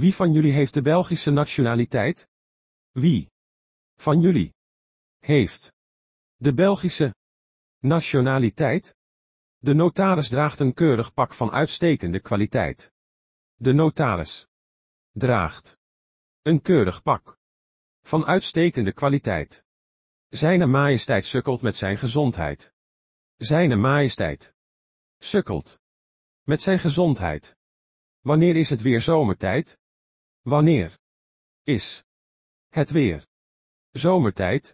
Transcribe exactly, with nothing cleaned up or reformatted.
Wie van jullie heeft de Belgische nationaliteit? Wie van jullie heeft de Belgische nationaliteit? De notaris draagt een keurig pak van uitstekende kwaliteit. De notaris draagt een keurig pak van uitstekende kwaliteit. Zijne majesteit sukkelt met zijn gezondheid. Zijne majesteit sukkelt met zijn gezondheid. Wanneer is het weer zomertijd? Wanneer is het weer zomertijd?